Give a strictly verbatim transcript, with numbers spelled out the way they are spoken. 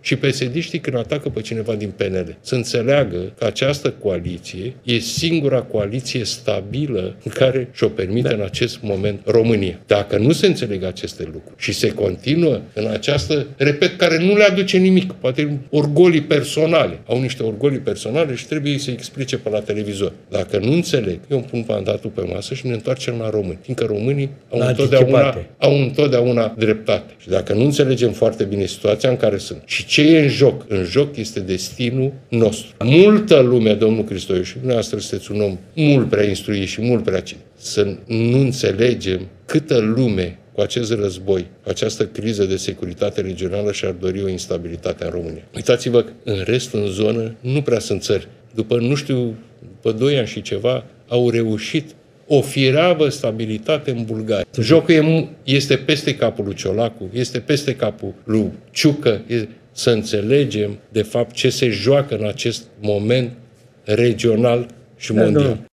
Și P S D-știi când atacă pe cineva din P N L, să înțeleagă că această coaliție e singura coaliție stabilă în care și-o permite da. în acest moment România. Dacă nu se înțeleg aceste lucruri și se continuă în această, repet, care nu le aduce nimic, poate orgolii personale, au niște orgolii personale și trebuie să explice pe la televizor. Dacă nu înțeleg, eu îmi pun mandatul pe masă și ne întoarcem la români, fiindcă românii au întotdeauna, au întotdeauna dreptate. Și dacă nu înțelegem foarte bine situația în care sunt și ce e în joc, în joc este destinul nostru. Multă lume, domnul Cristoiu, și dumneavoastră sunteți un om mult prea instruit și mult prea cine, să nu înțelegem câtă lume cu acest război, cu această criză de securitate regională și-ar dori o instabilitate în România. Uitați-vă, în rest, în zonă, nu prea sunt țări. După, nu știu, după doi ani și ceva, au reușit o firavă stabilitate în Bulgaria. Jocul este peste capul lui Ciolacu, este peste capul lui Ciucă, să înțelegem, de fapt, ce se joacă în acest moment regional și mondial.